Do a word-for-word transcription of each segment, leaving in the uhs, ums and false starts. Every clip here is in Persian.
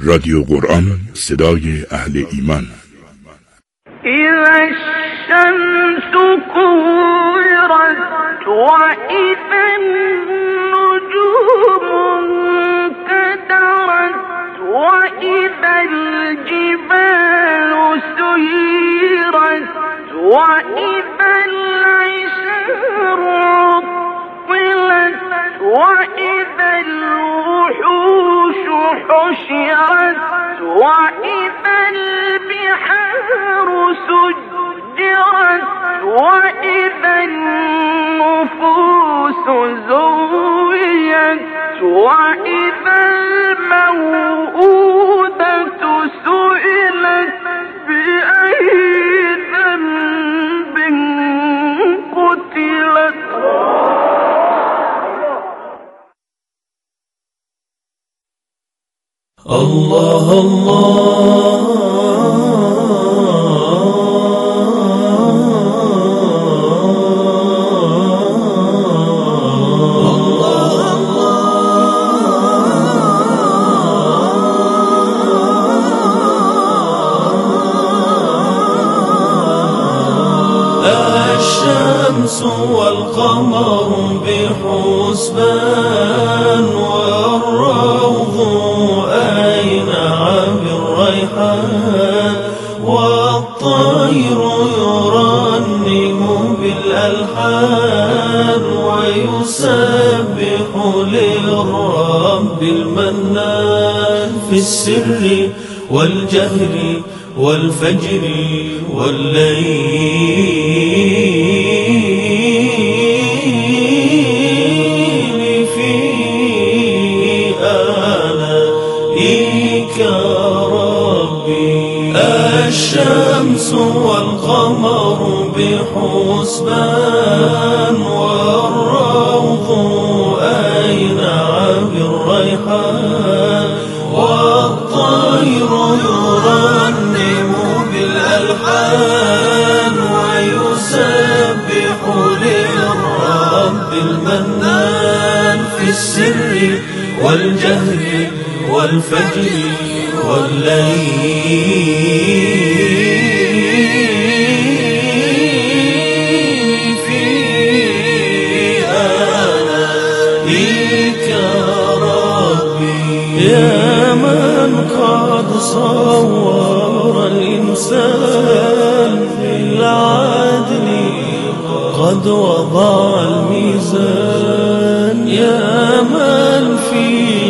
رادیو قرآن، صدای اهل ایمان. اذا الشمس كورت واذا النجوم انكدرت واذا الجبال سيرت واذا العشار عطلت واذا الوحوش حشرت واذا البحار سجرت واذا النفوس زوجت واذا الموءودة سئلت بأي ذنب قتلت. الله الله الشمس والقمر بحسبان والروض أينع بالريحان والطير يرنم بالألحان ويسبح للرب المنان في السر والجهر والفجر والليل في آلائك ربي. الشمس والقمر بحسبان والروض أينع بالريحان والطير يرنم بالألحان ويسبح للرب المنان في السر والجهر والفجر والليل في آلائك ربي. يا من قد صور الإنسان بالعدل قد وضع الميزان. يا من في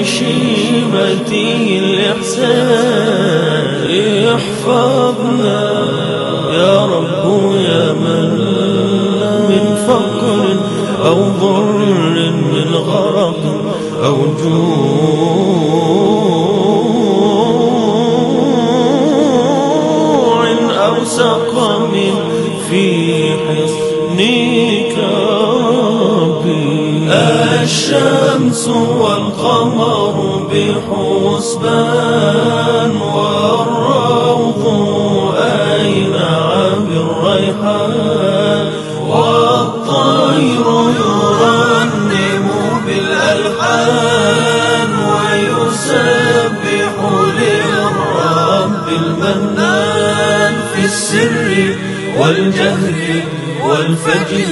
شيمته الإحسان احفظنا يا رب يا من من فقر أو ضر من غرق أو جوع أو سقم في حصنك ربي. الشمس والقمر بحسبان والروض أينع بالريحان والطير يرنم بالألحان ويسبح للرب المنان في السر والجهر والفجر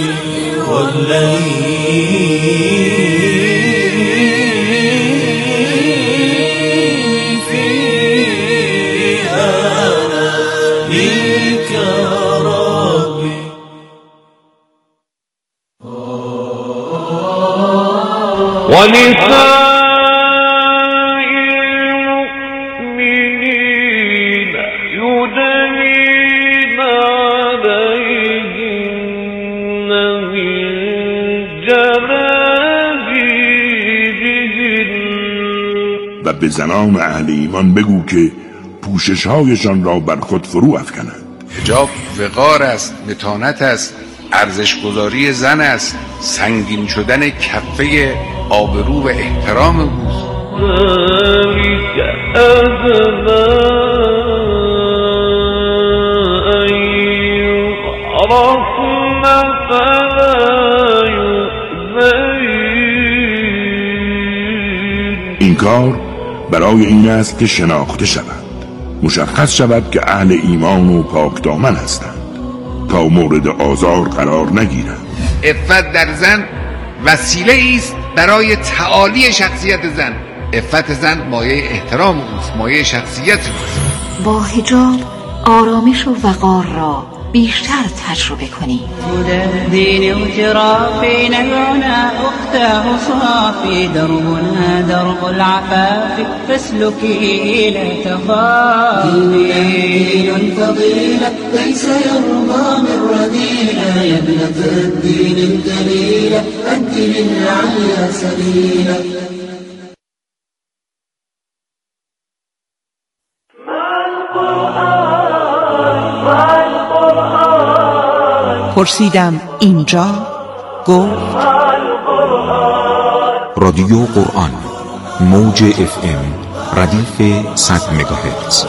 والليل في آلائك ربي. ونساء المؤمنين يدنين عليهن من جلابيبهن. و به زنان اهل ایمان بگو که پوشش‌هایشان را بر خود فرو افکنند. حجاب وقار است، متانت است، ارزش‌گذاری زن است، سنگین شدن کفه آبرو و احترام اوست. ذلك أدنى أن يعرفن فلا این کار برای این است که شناخته شود، مشخص شود که اهل ایمان و پاکدامن هستند تا مورد آزار قرار نگیرند. عفت در زن وسیله است برای تعالی شخصیت زن. عفت زن مایه احترام اوست، مایه شخصیت اوست. با حجاب آرامش و وقار را بیشتر تجربه کنید. دین و جرافی نبعنا اختاه صافی دربنا درب العفاف فاسلكي لا تخافي. دين الفضيلة ليس يرضى من رذيلة يا ابنة الدين الجليلة أنت للعليا سبيلة. پرسیدم اینجا؟ گفت رادیو قرآن، موج اف ام، ردیف صد مگاهرتز.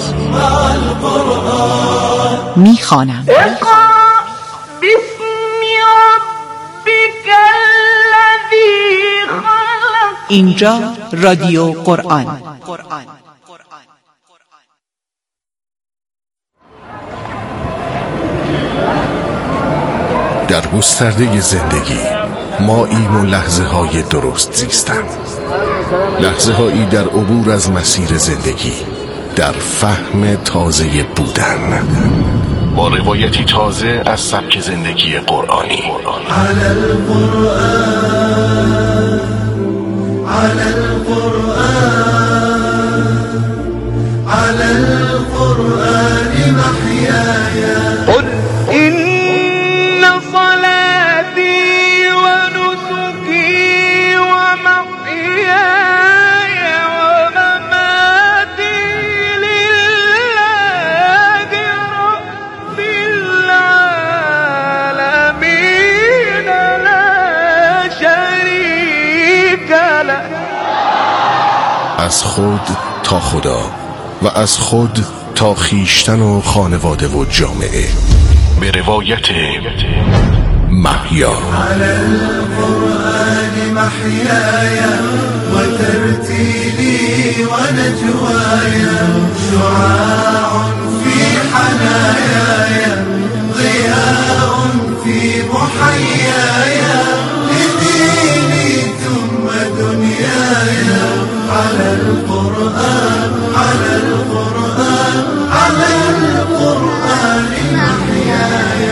میخوانم. اقرأ باسم ربک الذی خلق. اینجا رادیو قرآن. در گسترده زندگی ما ایم و لحظه های درست زیستن، لحظه هایی در عبور از مسیر زندگی، در فهم تازه بودن، با روایتی تازه از سبک زندگی قرآنی. على القرآن على القرآن على القرآن محياي. قل إن صلاتي ونسكي ومحياي ومماتي لله رب العالمين لا شريك له. از خود تا خدا و از خود تا خیشتن و خانواده و جامعه، به روایت محیا. على القرآن محياي وترتيلي ونجواي شعاع في حناياي ضياء في محياي لديني ثم دنياي. على القرآن على القرآن على القرآن محياي.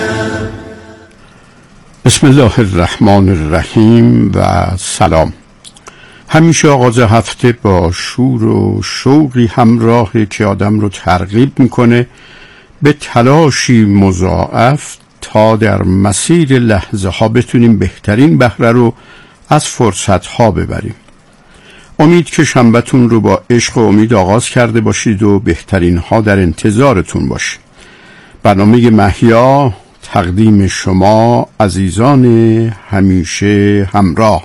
بسم الله الرحمن الرحیم و سلام. همیشه آغاز هفته با شور و شوقی همراهه که آدم رو ترغیب میکنه به تلاشی مضاعف تا در مسیر لحظه ها بتونیم بهترین بهره رو از فرصت ها ببریم. امید که شنبه‌تون رو با عشق و امید آغاز کرده باشید و بهترین ها در انتظارتون باشه. برنامه محیا تقدیم شما عزیزان همیشه همراه.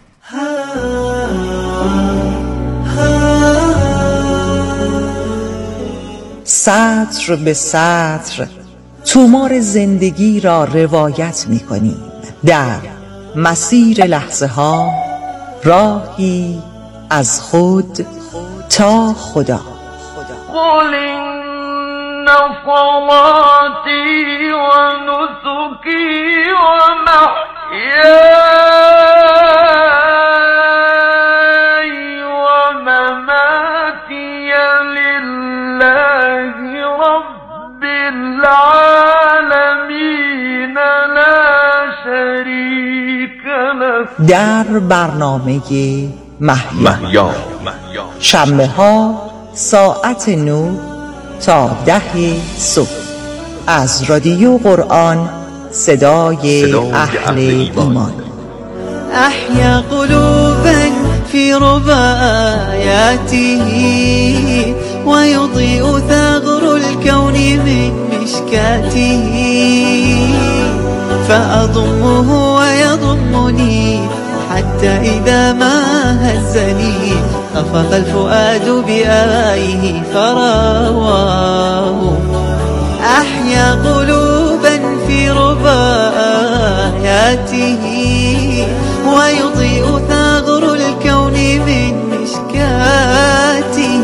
سطر به سطر تومار زندگی را روایت می کنیم در مسیر لحظه ها، راهی از خود تا خدا. قل إن صلاتي ونسكي ومحياي ومماتي لله رب العالمين لا شريك له. در برنامه محیا شنبه ها ساعت نه تا ده صبح از رادیو قرآن، صدای اهل ایمان. أحيا قلوبا في رباياته ويضيء ثغر الكون من مشكاته فأضمه ويضمني حتى إذا ما هزني أفق الفؤاد بآيه فرواه. أحيا قلوبا في رباياته ويضيء ثغر الكون من مشكاته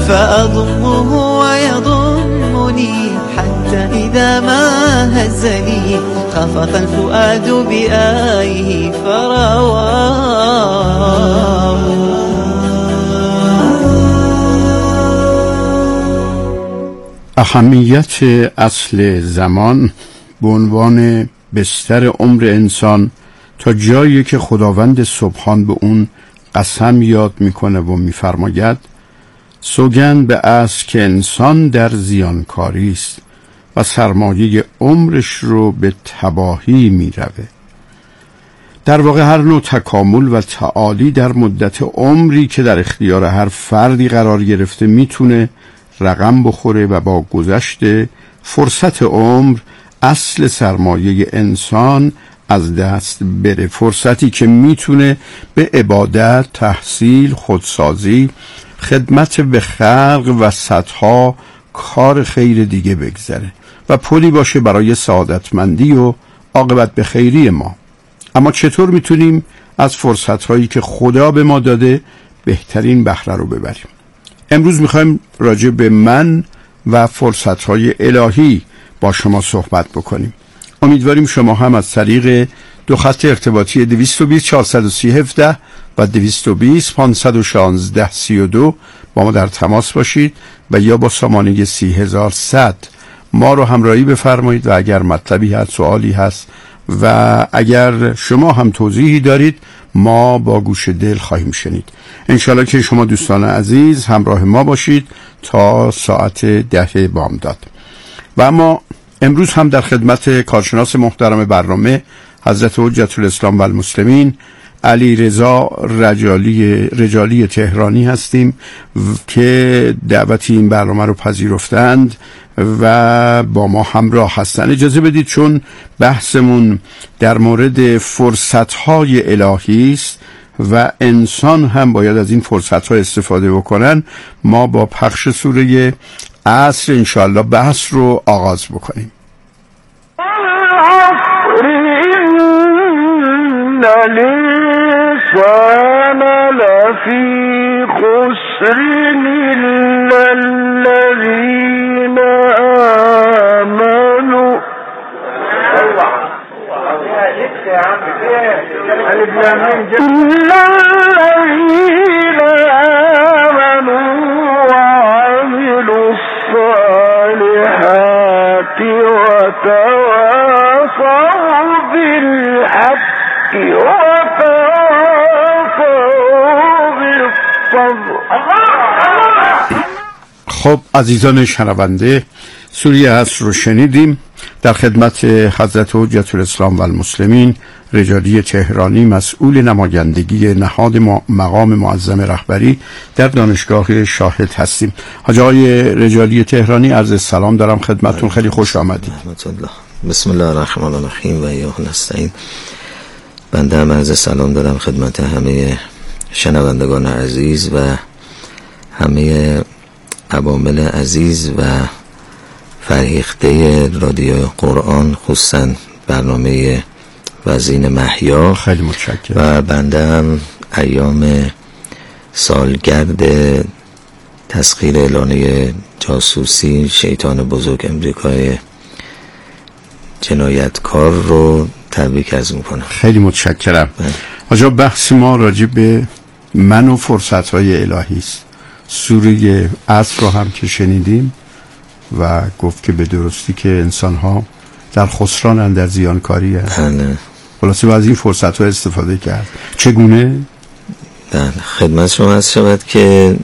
فأضمه ويضمني حتى إذا ما هزني خفق الفؤاد بآيه فرواه. اهمیت اصل زمان به عنوان بستر عمر انسان تا جایی که خداوند سبحان به اون قسم یاد میکنه و میفرماید سوگند به اصل که انسان در زیانکاری است و سرمایه عمرش رو به تباهی میروه. در واقع هر نوع تکامل و تعالی در مدت عمری که در اختیار هر فردی قرار گرفته میتونه رقم بخوره و با گذشت فرصت عمر اصل سرمایه انسان از دست بره. فرصتی که میتونه به عبادت، تحصیل، خودسازی، خدمت به خلق و صدها کار خیر دیگه بگذره و پلی باشه برای سعادتمندی و عاقبت به خیری ما. اما چطور میتونیم از فرصتهایی که خدا به ما داده بهترین بهره رو ببریم؟ امروز میخوایم راجع به من و فرصتهای الهی با شما صحبت بکنیم. امیدواریم شما هم از طریق دو خط ارتباطی دویست و بیست چهارصد و سی هفده و دویست و بیست پانصد و شانزده سی و دو با ما در تماس باشید و یا با سامانه سی هزار و صد ما رو همراهی بفرمایید و اگر مطلبی هست، سوالی هست و اگر شما هم توضیحی دارید ما با گوش دل خواهیم شنید. انشالله که شما دوستان عزیز همراه ما باشید تا ساعت ده بامداد. و اما امروز هم در خدمت کارشناس محترم برنامه حضرت حجت الاسلام و المسلمین علی رضا رجالی رجالی تهرانی هستیم که دعوت این برنامه رو پذیرفتند و با ما همراه هستند. اجازه بدید چون بحثمون در مورد فرصت‌های الهی است و انسان هم باید از این فرصت‌ها استفاده بکنن، ما با پخش سوره عصر انشاءالله بحث رو آغاز بکنیم. الإنسان لفي خسر إلا الذين آمنوا إلا الذين آمنوا وعملوا الصالحات وتواصوا بالحق خب عزیزان شنونده، سوره عصر رو شنیدیم. در خدمت حضرت حجت الاسلام و المسلمین رجالی تهرانی مسئول نمایندگی نهاد مقام معظم رهبری در دانشگاه شاهد هستیم. حاج آقای رجالی تهرانی عرض سلام دارم خدمتتون، خیلی خوش آمدید. رحمت الله. بسم الله الرحمن الرحیم و ایاه نستعین. بنده هم عرض سلام دارم خدمت همه شنوندگان عزیز و همه عوامل عزیز و فرهیخته رادیو قرآن، خصوصا برنامه وزین محیا. خیلی متشکرم. و بنده هم ایام سالگرد تسخیر اعلانه جاسوسی شیطان بزرگ امریکای جنایتکار رو تبریک عرض میکنم. خیلی متشکرم. آجا بحث ما راجع به من و فرصت‌های الهی است. سوره عصر رو هم که شنیدیم و گفت که به درستی که انسان‌ها در خسرانند، در زیانکاری هستند. خلاصه از این فرصت‌ها استفاده کرد. چگونه؟ بله، خدمت شما عرض شود که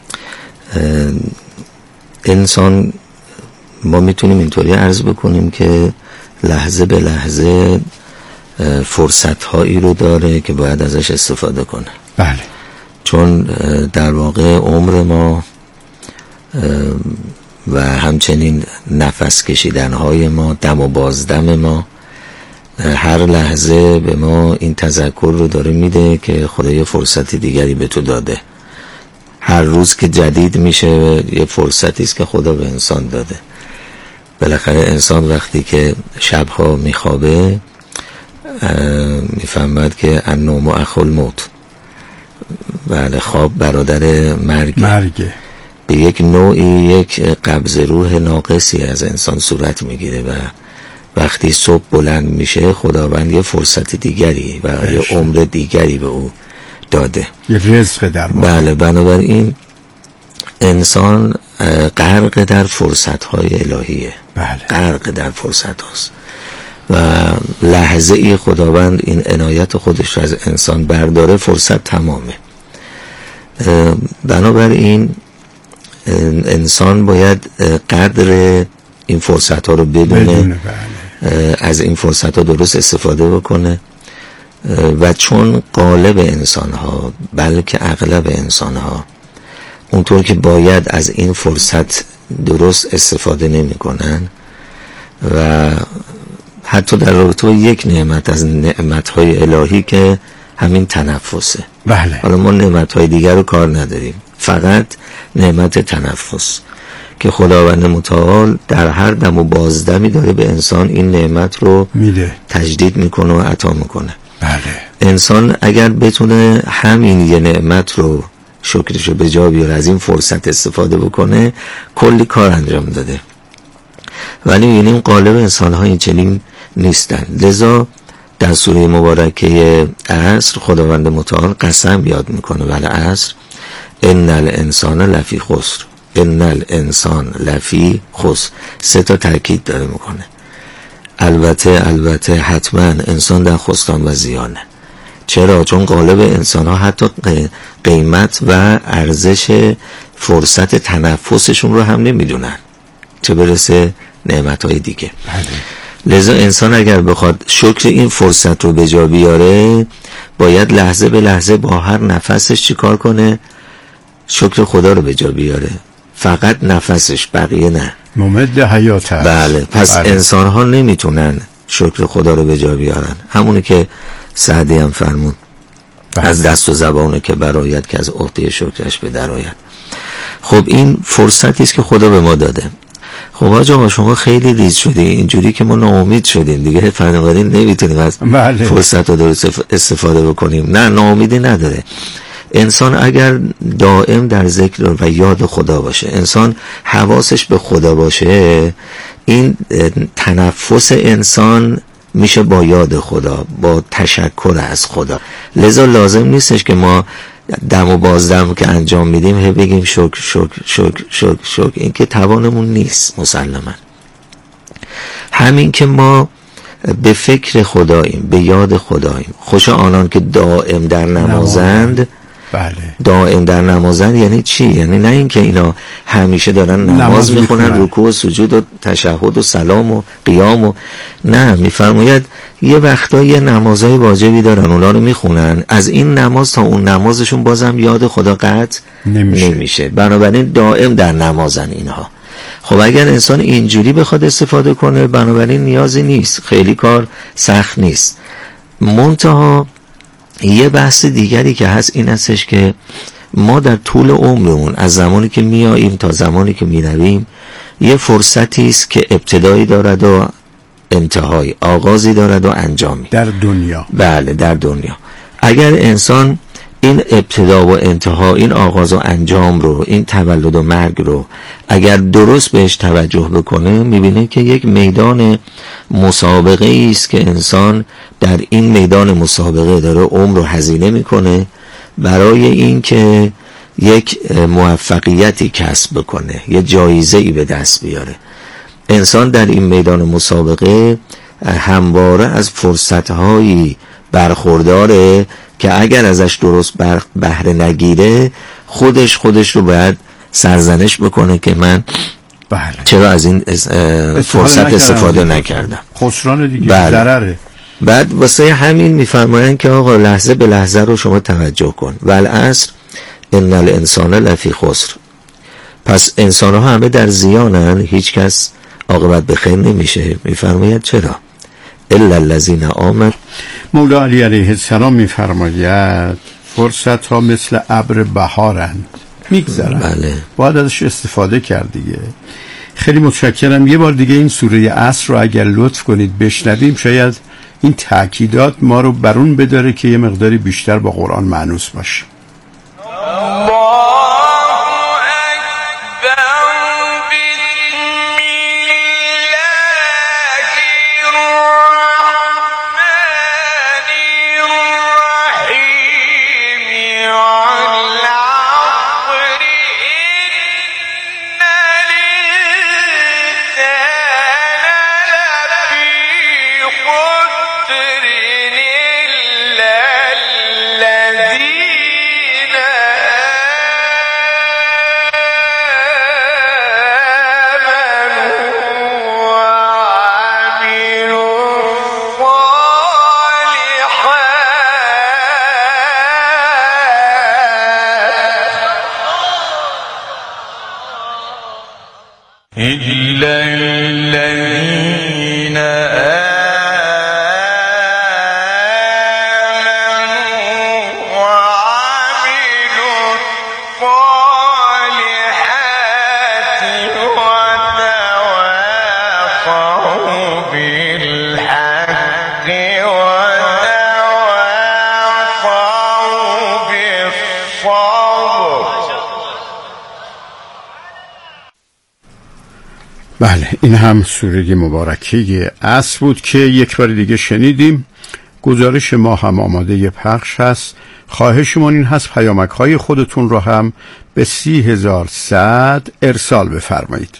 انسان ما میتونیم اینطوری عرض بکنیم که لحظه به لحظه فرصت‌هایی رو داره که باید ازش استفاده کنه. بله. چون در واقع عمر ما و همچنین نفس کشیدن‌های ما، دم و بازدم ما، هر لحظه به ما این تذکر رو داره میده که خدا یه فرصت دیگری به تو داده. هر روز که جدید میشه یه فرصتی است که خدا به انسان داده. بالاخره انسان وقتی که شبها میخوابه میفهمد که النوم اخو الموت، بله، خواب برادر مرگ. مرگه. به یک نوعی یک قبض روح ناقصی از انسان صورت میگیره و وقتی صبح بلند میشه خداوند یه فرصت دیگری و یه عمر دیگری به او داده، یه رزق در ما. بله، بنابراین انسان غرق در فرصت های الهیه. بله. غرق در فرصت هاست و لحظه ای خداوند این عنایت خودش رو از انسان برداره فرصت تمامه. بنابراین انسان باید قدر این فرصت ها رو بدونه, بدونه بله. از این فرصت ها درست استفاده بکنه و چون غالب انسان ها بلکه اغلب انسان ها اونطور که باید از این فرصت درست استفاده نمی کنن و حتی در رابطه با یک نعمت از نعمت‌های الهی که همین تنفسه. بله. حالا ما نعمت‌های دیگر رو کار نداریم، فقط نعمت تنفس که خداوند متعال در هر دم و بازدمی داره به انسان این نعمت رو میده، تجدید میکنه و عطا میکنه. بله. انسان اگر بتونه همین یه نعمت رو شکرش رو به جا بیاره، از این فرصت استفاده بکنه، کلی کار انجام داده. ولی می‌بینیم غالب انسان‌ها این چنین نیستن. لذا در سوره مبارکه عصر خداوند متعال قسم یاد میکنه، ولی عصر ان الانسان لفی خسر، ان الانسان لفی خسر، سه تا تاکید داره میکنه. البته البته حتما انسان در خسران و زیانه. چرا؟ چون غالب انسان ها حتی قیمت و ارزش فرصت تنفسشون رو هم نمیدونن، چه برسه نعمت های دیگه. بله. لذا انسان اگر بخواد شکر این فرصت رو به جا بیاره باید لحظه به لحظه با هر نفسش چیکار کنه؟ شکر خدا رو به جا بیاره، فقط نفسش، بقیه نه. ممد حیات هست. بله. پس بله. انسان ها نمیتونن شکر خدا رو به جا بیارن، همونی که سعدی هم فرمون بله. از دست و زبانه که برایت که از عهده شکرش به درآید. خب این فرصتی است که خدا به ما داده. خب آقا شما خیلی ریز شدی، اینجوری که ما ناامید شدیم دیگه، فناوری نمیتونیم از بله. فرصت رو درست استفاده بکنیم. نه، ناامیدی نداره. انسان اگر دائم در ذکر و یاد خدا باشه، انسان حواسش به خدا باشه، این تنفس انسان میشه با یاد خدا، با تشکر از خدا. لذا لازم نیستش که ما دم و بازدم که انجام میدیم هی بگیم شکر شکر شکر شکر شکر، این که توانمون نیست مسلما. همین که ما به فکر خداییم، به یاد خداییم. خوش آنان که دائم در نمازند. بله. دائم در نمازند یعنی چی؟ یعنی نه اینکه اینا همیشه دارن نماز, نماز میخونن، رکوع و سجود و تشهد و سلام و قیام و نه، میفرماید یه وقتا یه نمازهای واجبی دارن اونا رو میخونن، از این نماز تا اون نمازشون بازم یاد خدا قطع نمیشه. نمیشه بنابراین دائم در نمازن اینها. خب اگر انسان اینجوری بخواد استفاده کنه بنابراین نیازی نیست، خیلی کار سخت نیست. منتها یه بحث دیگری که هست این هستش که ما در طول عمرمون از زمانی که میاییم تا زمانی که میرویم یه فرصتی است که ابتدایی دارد و انتهایی، آغازی دارد و انجامی در دنیا. بله در دنیا. اگر انسان این ابتدا و انتها، این آغاز و انجام رو، این تولد و مرگ رو اگر درست بهش توجه بکنه میبینه که یک میدان مسابقه است که انسان در این میدان مسابقه داره عمر رو هزینه میکنه برای این که یک موفقیتی کسب بکنه، یک جایزه ای به دست بیاره. انسان در این میدان مسابقه همواره از فرصت‌هایی برخورداره که اگر ازش درست بهره نگیره خودش خودش رو باید سرزنش بکنه که من بله. چرا از این فرصت استفاده نکردم. خسران دیگه، بله. ضرره. بعد واسه همین میفرمایند که آقا لحظه به لحظه رو شما توجه کن. والعصر ان الانسان لفی خسر. پس انسان ها همه در زیانن، هیچ کس عاقبت به خیر نمیشه. میفرماید چرا؟ الا الذین آمنوا. مولا علی علیه السلام میفرماید فرصت ها مثل ابر بهارند، میگذرن. بله. باید ازش استفاده کرد دیگه. خیلی متشکرم. یه بار دیگه این سوره عصر رو اگر لطف کنید بشنویم، شاید این تأکیدات ما رو برون بداره که یه مقداری بیشتر با قرآن مانوس باشه. الله الذين بله، این هم سوره مبارکه عصر بود که یک بار دیگه شنیدیم. گزارش ما هم آماده پخش هست. خواهشمون این هست پیامک های خودتون رو هم به سی هزار صد ارسال بفرمایید.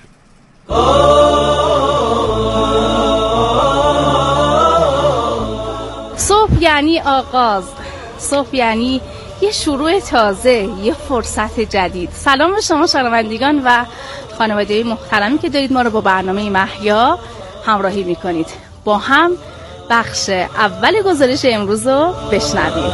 صبح یعنی آغاز، صبح یعنی یه شروع تازه، یه فرصت جدید. سلام به شما شنوندگان و خانواده محترمی که دارید ما رو با برنامه مهیا همراهی میکنید. با هم بخش اول گزارش امروز رو بشنویم.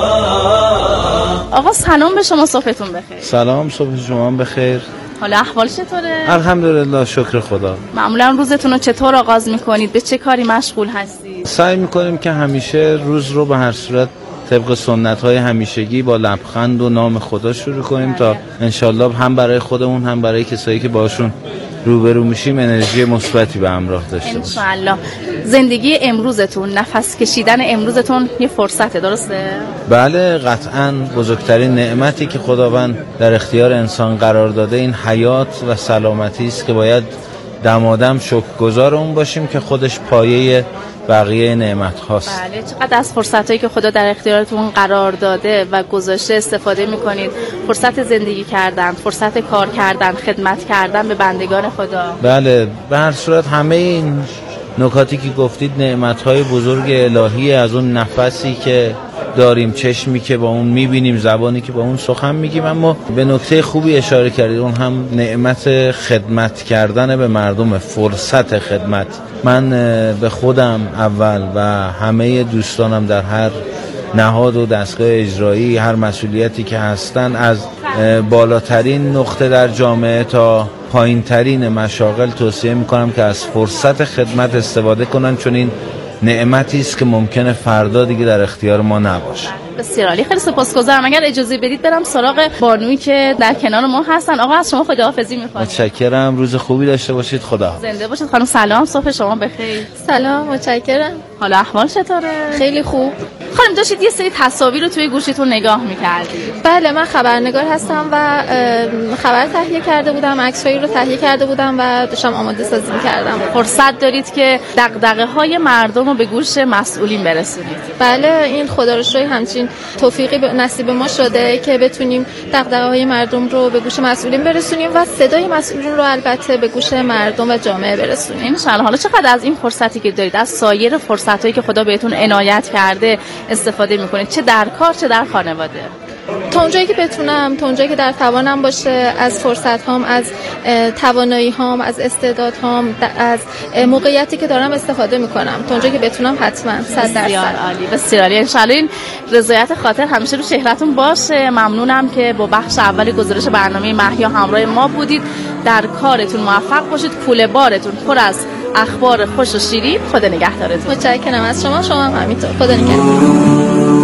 آقا سلام به شما، صبحتون بخیر. سلام، صبح شما بخیر. حالا احوال چطوره؟ الحمدلله، شکر خدا. معمولا روزتون رو چطور آغاز میکنید؟ به چه کاری مشغول هستید؟ سعی میکنیم که همیشه روز رو به هر صورت طبق سنت های همیشگی با لبخند و نام خدا شروع کنیم تا انشالله هم برای خودمون هم برای کسایی که باشون روبرو میشیم انرژی مثبتی به همراه داشته باشیم انشالله. زندگی امروزتون، نفس کشیدن امروزتون یه فرصته، درسته؟ بله، قطعاً بزرگترین نعمتی که خداوند در اختیار انسان قرار داده این حیات و سلامتی است که باید دمادم شکرگزار اون باشیم که خودش پایه بقیه نعمت هاست. بله، چقدر از فرصتایی که خدا در اختیارتون قرار داده و گذاشته استفاده میکنید. فرصت زندگی کردن، فرصت کار کردن، خدمت کردن به بندگان خدا. بله، به هر صورت همه این نکاتی که گفتید نعمت های بزرگ الهی، از اون نفسی که داریم، چشمی که با اون میبینیم، زبانی که با اون سخن میگیم. اما به نکته خوبی اشاره کردید، اون هم نعمت خدمت کردن به مردم، فرصت خدمت. من به خودم اول و همه دوستانم در هر نهاد و دستگاه اجرایی، هر مسئولیتی که هستن، از بالاترین نقطه در جامعه تا پایین ترین مشاغل توصیه میکنم که از فرصت خدمت استفاده کنن، چون این نعمتی است که ممکنه فردا دیگه در اختیار ما نباشه. بسیار عالی، خیلی سپاسگزارم. اگر اجازه بدید برم سراغ بانویی که در کنار ما هستن. آقا از شما خداحافظی می‌کنم. متشکرم، روز خوبی داشته باشید. خدا زنده باشید. خانم سلام، صبح شما بخیر. سلام، متشکرم. حالا احوال چطوره؟ خیلی خوب. خانم داشتید یه سری تصاویر رو توی گوشیتون نگاه می‌کردید. بله، من خبرنگار هستم و خبر تهیه کرده بودم، عکسایی رو تهیه کرده بودم و داشتم آماده سازی می‌کردم. فرصت دارید که دغدغه‌های مردم رو به گوش مسئولین برسونید. بله، این خدا رو شکر همچین توفیقی نصیب ما شده که بتونیم دغدغه‌های مردم رو به گوش مسئولین برسونیم و صدای مسئولین رو البته به گوش مردم و جامعه برسونیم. انشالله. حالا چقدر از این فرصتی که دارید، از سایر فرصتایی که خدا بهتون عنایت کرده استفاده میکنید، چه در کار چه در خانواده؟ تا اونجایی که بتونم، تا اونجایی که در توانم باشه، از فرصت هام، از توانایی هام، از استعداد هام، از موقعیتی که دارم استفاده میکنم. تا اونجایی که بتونم حتما صد درصد. بسیار عالی، بسیار عالی. انشالله این رضایت خاطر همیشه رو چهرهتون باشه. ممنونم که با بخش اول گزارش برنامه مهیا همراه ما بودید. در کارتون موفق باشید. کوله بارتون پر از اخبار خوش و شیرین. خدا نگهدارتون. متشکرم از شما. شما هم همینطور. خدا نگهدار.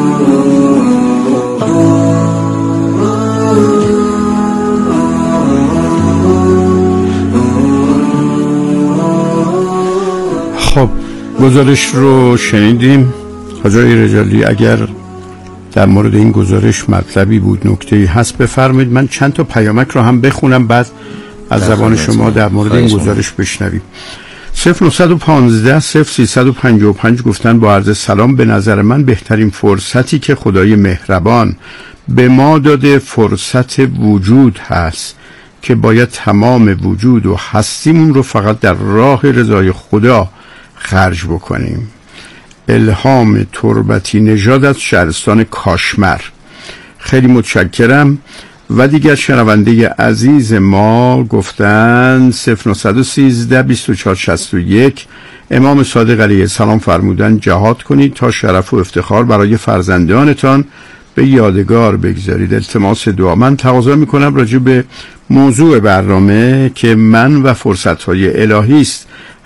خب، گزارش رو شنیدیم. حاجی رجالی، اگر در مورد این گزارش مطلبی بود، نکته‌ای هست بفرمایید. من چند تا پیامک رو هم بخونم، بعد از زبان شما در مورد این گزارش بشنویم. صفر نهصد و پانزده صفر سیصد و پنجاه و پنج گفتن با عرض سلام، به نظر من بهترین فرصتی که خدای مهربان به ما داده فرصت وجود هست که باید تمام وجود و هستیمون رو فقط در راه رضای خدا خرج بکنیم. الهام تربتی نژاد از شهرستان کاشمر. خیلی متشکرم. و دیگر شنونده عزیز ما گفتن صفر نهصد و سیزده بیست و چهار شصت و یک امام صادق علیه السلام فرمودن جهاد کنید تا شرف و افتخار برای فرزندانتان به یادگار بگذارید. التماس دعا. من تقاضا میکنم راجع به موضوع برنامه که من و فرصت‌های الهی است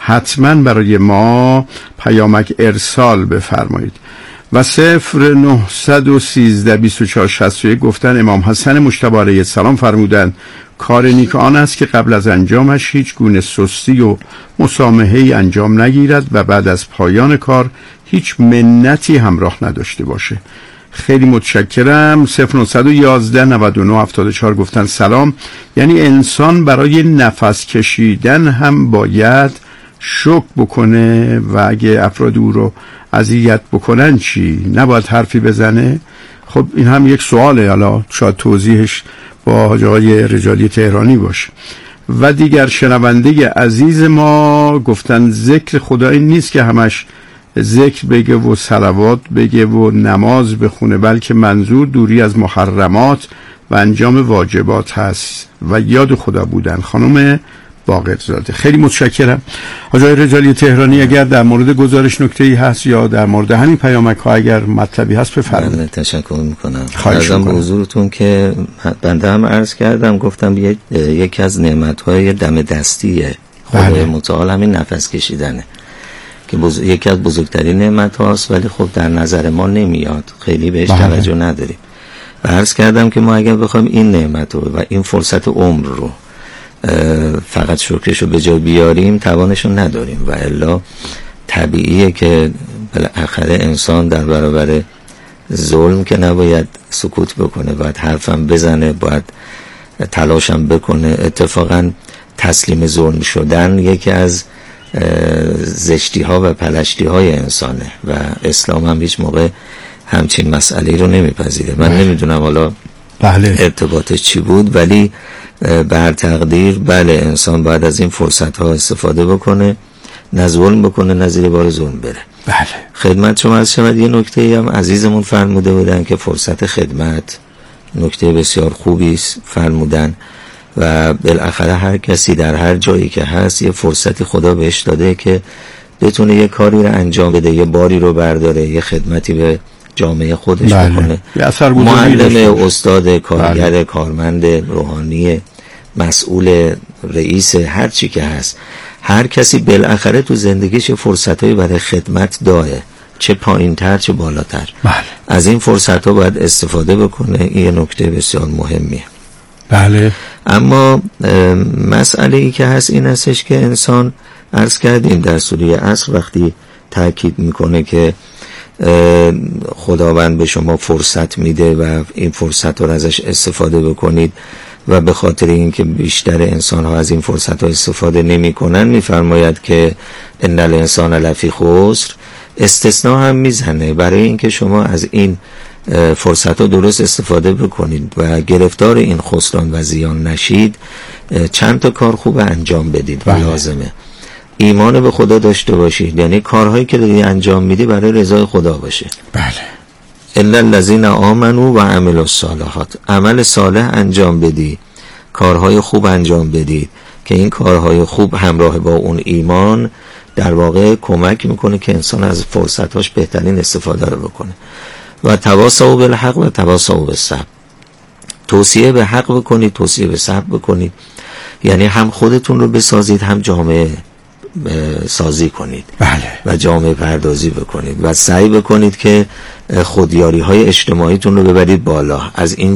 حتما برای ما پیامک ارسال بفرمایید. و صفر نهصد و سیزده بیست و چهار شصت و یک گفتن امام حسن مجتبی علیه السلام فرمودند کار نیک آن است که قبل از انجامش هیچ گونه سستی و مسامحه‌ای انجام نگیرد و بعد از پایان کار هیچ منتی همراه نداشته باشه. خیلی متشکرم. صفر نهصد و یازده نود و نه هفتاد و چهار گفتن سلام، یعنی انسان برای نفس کشیدن هم باید شک بکنه و اگه افراد او رو اذیت بکنن چی؟ نباید حرفی بزنه؟ خب این هم یک سواله، حالا شاید توضیحش با حاج آقای رجالی تهرانی باشه. و دیگر شنونده عزیز ما گفتن ذکر خدایی نیست که همش ذکر بگه و صلوات بگه و نماز بخونه، بلکه منظور دوری از محرمات و انجام واجبات هست و یاد خدا بودن. خانم باقرزاده. خیلی متشکرم. حاج آقای رجالی تهرانی اگر در مورد گزارش نکته‌ای هست یا در مورد همین پیامک ها اگر مطلبی هست بفرمایید. من تشکر میکنم. عرضم به حضورتون که بنده هم عرض کردم، گفتم یک یکی از نعمت‌های دم دستی خدای متعال همین نفس کشیدنه که بز... یکی از بزرگترین نعمت هاست، ولی خب در نظر ما نمیاد، خیلی بهش بله. توجه نداریم. و عرض کردم که ما اگر بخوایم این نعمت رو و این فرصت عمر رو فقط شکرش رو به جا بیاریم توانشو نداریم، و الا طبیعیه که بالاخره انسان در برابر ظلم که نباید سکوت بکنه، باید حرفم بزنه، باید تلاشم بکنه. اتفاقا تسلیم ظلم شدن یکی از زشتی ها و پلشتی های انسانه و اسلام هم هیچ موقع همچین مسئله رو نمیپذیره. من نمیدونم حالا بله. ارتباطش چی بود، ولی بر تقدیر بله انسان باید از این فرصت ها استفاده بکنه، نه ظلم بکنه نه زیر بار ظلم بره. بله. خدمت شما از شود یه نکته هم عزیزمون فرموده بودن که فرصت خدمت نکته بسیار خوبی است فرمودن، و بالاخره هر کسی در هر جایی که هست یه فرصتی خدا بهش داده که بتونه یه کاری رو انجام بده، یه باری رو برداره، یه خدمتی به جامعه خودش بله. بکنه. معلم، استاد، کارگر، بله. کارمند، روحانی، مسئول، رئیس، هر چی که هست، هر کسی بالاخره تو زندگیش فرصتایی برای خدمت داره، چه پایین تر چه بالاتر. بله. از این فرصت ها باید استفاده بکنه. این یه نکته بسیار مهمیه. بله. اما مسئله ای که هست این هستش که انسان عرض کردیم در سوره عصر وقتی تاکید میکنه که خداوند به شما فرصت میده و این فرصت رو ازش استفاده بکنید، و به خاطر اینکه بیشتر انسان ها از این فرصت ها استفاده نمی کنن میفرماید که ان الانسان لفی خسر. استثناء هم میزنه برای اینکه شما از این فرصت ها درست استفاده بکنید و گرفتار این خسران و زیان نشید، چند تا کار خوب انجام بدید و لازمه. ایمان به خدا داشته باشید، یعنی کارهایی که داری انجام میدی برای رضای خدا باشه. بله. الا الذین آمنوا و عملوا الصالحات. عمل صالح انجام بدی، کارهای خوب انجام بدید که این کارهای خوب همراه با اون ایمان در واقع کمک میکنه که انسان از فرصتاش بهترین استفاده رو بکنه. و تواصوا بالحق و تواصوا بالصبر. توصیه به حق بکنید، توصیه به صبر بکنید، یعنی هم خودتون رو بسازید هم جامعه سازی کنید. بله. و جامعه پردازی بکنید و سعی بکنید که خودیاری های اجتماعیتون رو ببرید بالا. از این